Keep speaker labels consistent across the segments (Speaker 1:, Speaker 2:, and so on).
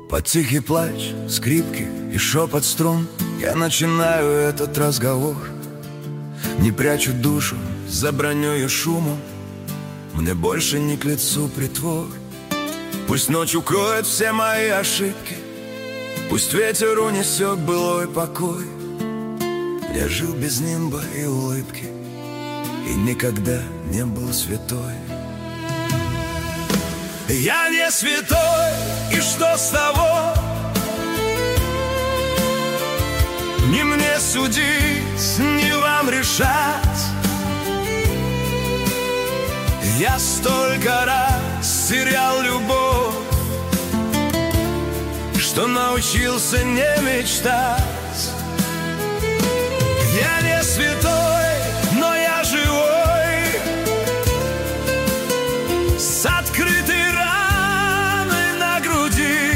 Speaker 1: Под тихий плач скрипки и шепот струн я начинаю этот разговор. Не прячу душу за бронёю шумом, мне больше не к лицу притвор. Пусть ночь укроет все мои ошибки, пусть ветер унесет былой покой. Я жил без нимба и улыбки и никогда не был святой. Я не святой, и что с того? Не мне судить, не вам решать. Я столько раз терял любовь, что научился не мечтать. Я не святой, но я живой, с открытой раной на груди.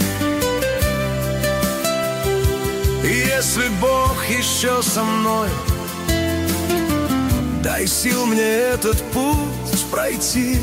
Speaker 1: Если Бог еще со мной, дай сил мне этот путь пройти.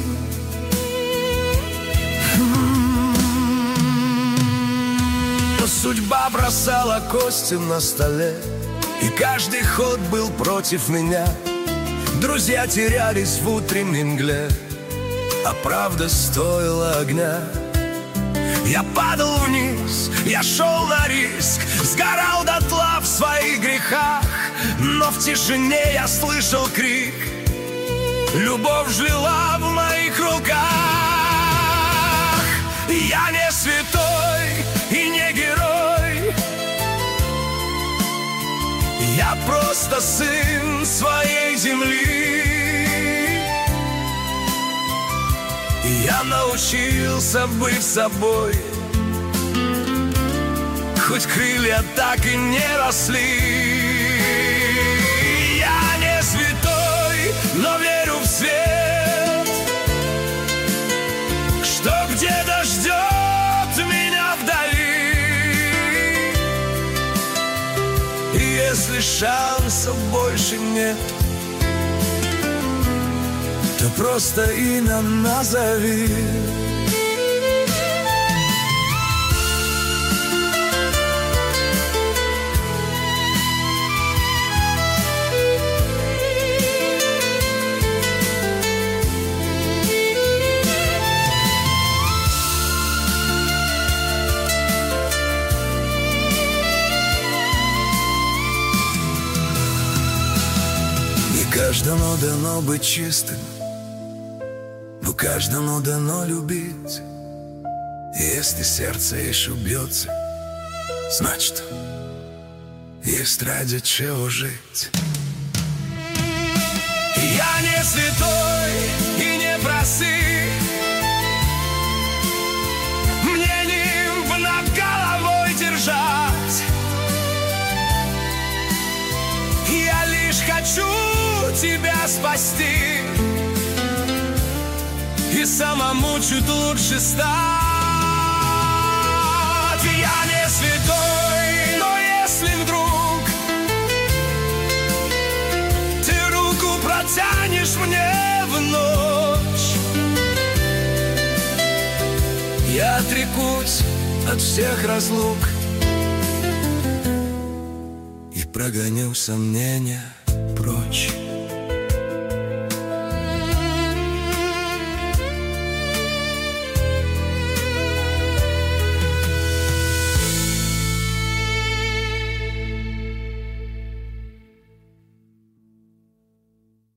Speaker 1: Судьба бросала кости на столе, и каждый ход был против меня. Друзья терялись в утренней мгле, а правда стоила огня. Я падал вниз, я шел на риск, сгорал дотла в своих грехах, но в тишине я слышал крик: любовь жила в моих руках. Я не святой и не герой, я просто сын своей земли. Я научился быть собой, хоть крылья так и не росли. Я не святой, но верю в свет, что где-то ждет меня вдали. И если шансов больше нет, то просто имя назови. Не каждому дано быть чистым, но каждому дано любить. И если сердце еще бьется, значит, есть ради чего жить. Я не святой и не простых, мне нимб над головой держать. Я лишь хочу тебя спасти и самому чуть лучше стать. Я не святой, но если вдруг ты руку протянешь мне в ночь, я отрекусь от всех разлук и прогоню сомнения прочь.